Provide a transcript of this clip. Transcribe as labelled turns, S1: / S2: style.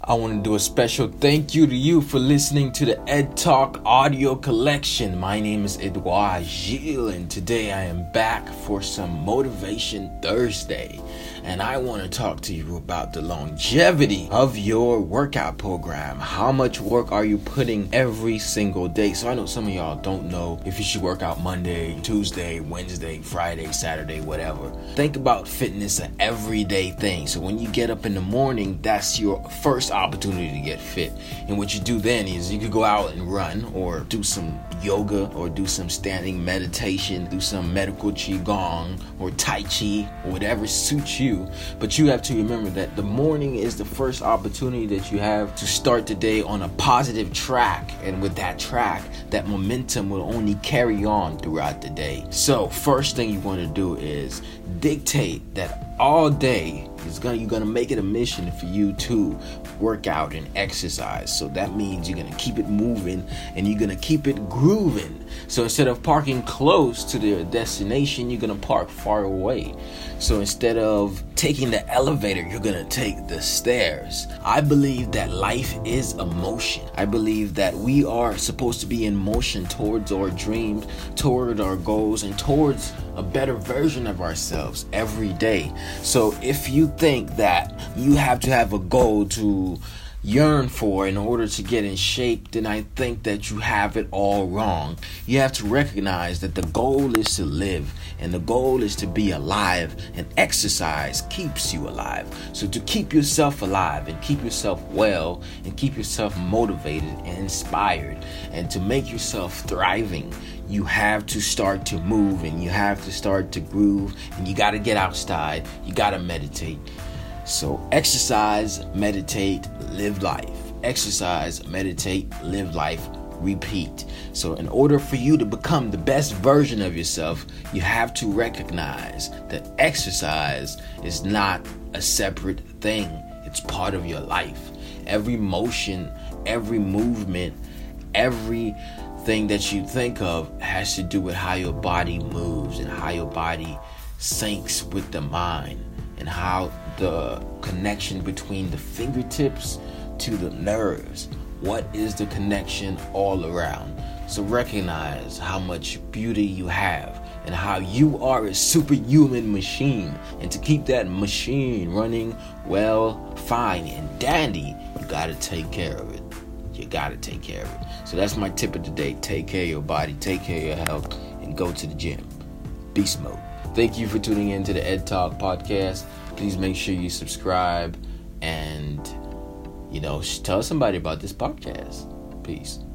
S1: I want to do a special thank you to you for listening to the Ed Talk audio collection. My name is Edouard Gilles, and today I am back for some Motivation Thursday. And I want to talk to you about the longevity of your workout program. How much work are you putting every single day? So I know some of y'all don't know if you should work out Monday, Tuesday, Wednesday, Friday, Saturday, whatever. Think about fitness an everyday thing. So when you get up in the morning, that's your first opportunity to get fit. And what you do then is you could go out and run or do some yoga or do some standing meditation, do some medical qigong or tai chi or whatever suits you. But you have to remember that the morning is the first opportunity that you have to start the day on a positive track. And with that track, that momentum will only carry on throughout the day. So first thing you want to do is dictate that all day you're gonna make it a mission for you to work out and exercise. So that means you're gonna keep it moving and you're gonna keep it grooving. So instead of parking close to the destination, you're gonna park far away. So instead of taking the elevator, you're gonna take the stairs. I believe that life is a motion. I believe that we are supposed to be in motion towards our dreams, toward our goals, and towards a better version of ourselves every day. So if you think that you have to have a goal to yearn for in order to get in shape, then I think that you have it all wrong. You have to recognize that the goal is to live and the goal is to be alive, and exercise keeps you alive. So to keep yourself alive and keep yourself well and keep yourself motivated and inspired and to make yourself thriving, you have to start to move and you have to start to groove, and you got to get outside. You got to meditate. So exercise, meditate, live life. Exercise, meditate, live life, repeat. So in order for you to become the best version of yourself, you have to recognize that exercise is not a separate thing. It's part of your life. Every motion, every movement, everything that you think of has to do with how your body moves and how your body syncs with the mind, and how the connection between the fingertips to the nerves. What is the connection all around? So recognize how much beauty you have and how you are a superhuman machine. And to keep that machine running well, fine, and dandy, you gotta take care of it. You gotta take care of it. So that's my tip of the day. Take care of your body, take care of your health, and go to the gym. Beast mode. Thank you for tuning in to the Ed Talk podcast. Please make sure you subscribe and, tell somebody about this podcast. Peace.